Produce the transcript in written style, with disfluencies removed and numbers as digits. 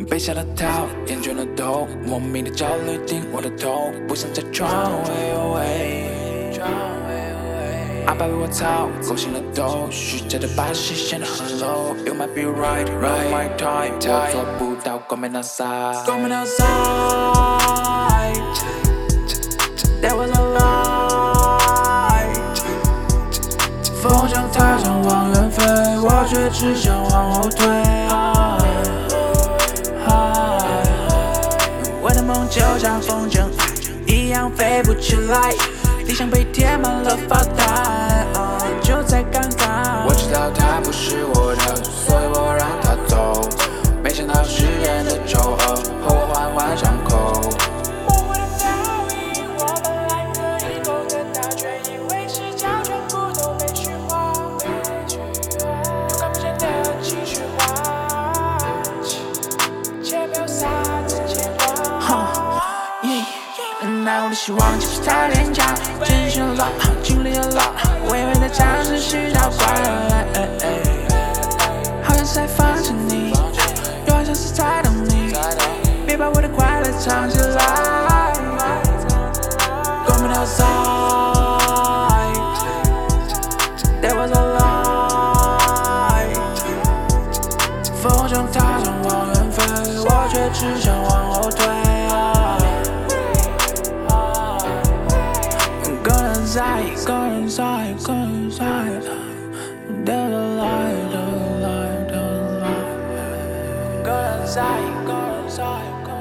被下了套，厌倦了头，莫名的焦虑顶我的头，不想再闯。阿爸为我操，勾心了头，虚假的把戏显得很 low。You might be right, right my time， 我做不到，Coming outside，Coming outside。That was a lie。风筝它想往远飞，我却只想往后退。我的梦就像风筝一样飞不起来，理想被填满了发呆，就在刚刚。我知道它不是我的，所以我让它走。没想到誓言的丑恶，和我环环相扣。模糊的倒影，我本来可以够得到，却因为视角全部都被虚化。看不见的情绪化，且没有啥子牵挂。那我的希望其实太廉价，真心了，经历了，微微的尝试是条怪，好像是在放着你，又好像是在等你，别把我的快乐藏起来。Coming outside， That was a lie。风筝它想往远飞，我却只想往后退。Go inside, go inside. There's a light, there's a light, there's a light. Go inside, go inside, go